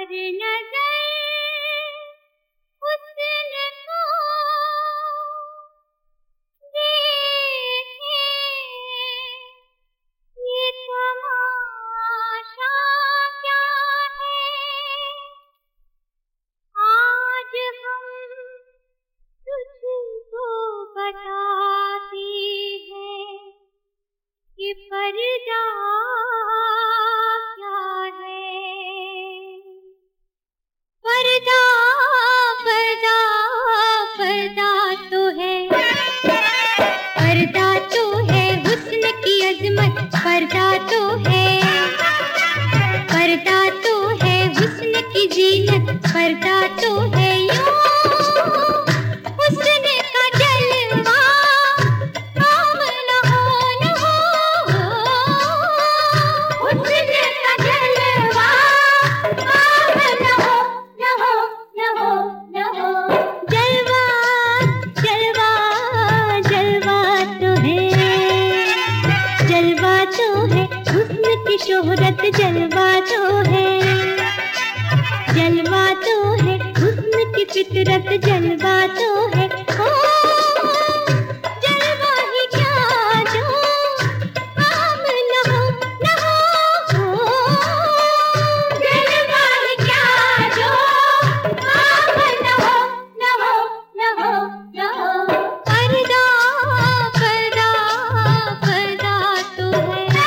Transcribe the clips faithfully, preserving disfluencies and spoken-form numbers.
पर्दा तो है, पर्दा तो है हुस्न की जीनत, पर्दा तो है यूं हुस्न का जलवा, काम न हो न हो, हुस्न का जलवा, काम न हो न हो न हो न हो। जलवा जलवा जलवा तो है, जलवा तो है हुस्न की शोहरत, जलवा तो है, जलवा तो है हुस्न की फितरत, जलवा तो है। ओ जलवा ही क्या जो काम न हो न हो, जलवा ही क्या जो काम न हो न हो न हो न हो। पर्दा पर्दा पर्दा तो है,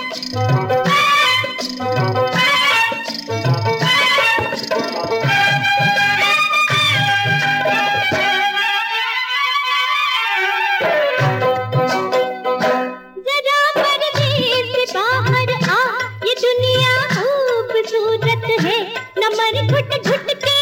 जरा पर्दे से बाहर आ, ये दुनिया खूबसूरत है, न मर घुट घुट के